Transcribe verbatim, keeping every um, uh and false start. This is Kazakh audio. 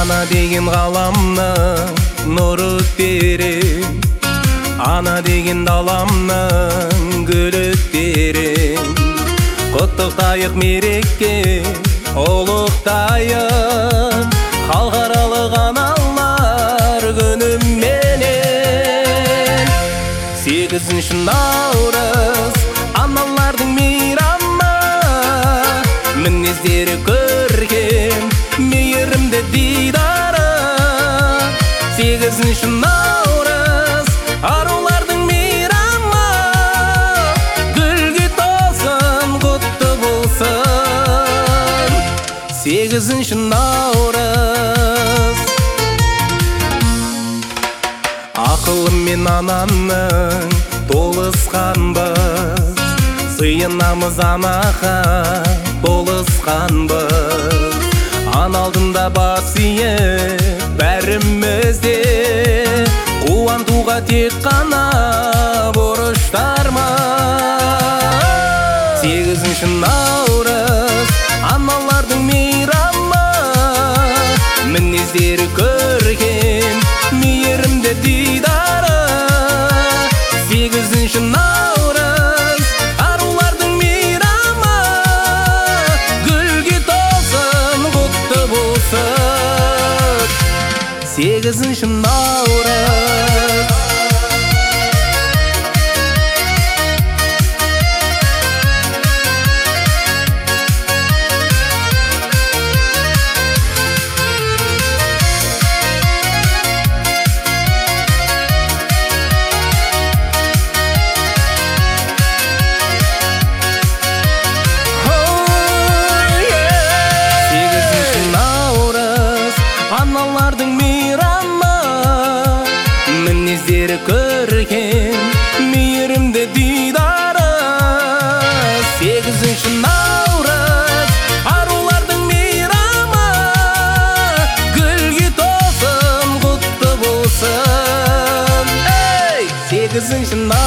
Ана деген ғаламның нұры терең, ана деген даламның гүлі терең. Құттықтайық мереке ұлықтайық, халықаралық аналар күніменен. Сегізінші наурыз аналардың мейрамы, мінездері көркем, мейірімді дидары. Сегізінші наурыз арулардың мейрамы, гүлге толсын, құтты болсын. Сегізінші наурыз. Ақылым мен анамның толысқанбыз, сыйынамыз анаға толысқанбыз. Ана алдында бас иіп бәрімізде, қуантуға тек қана борыштарма. Сегізінші наурыз аналардың мейрамы, мінездері көркем, мейірімді дидары. Сегізінші наурыз арулардың мейрамы, гүлге толсын, құтты болсын. Сегізінші наурыз. Аналардың мейрамы, мінездері көркем, мейірімді дидары. Сегізінші наурыз арулардың мейрамы, гүлге толсын, құтты болсын. Сегізінші наурыз.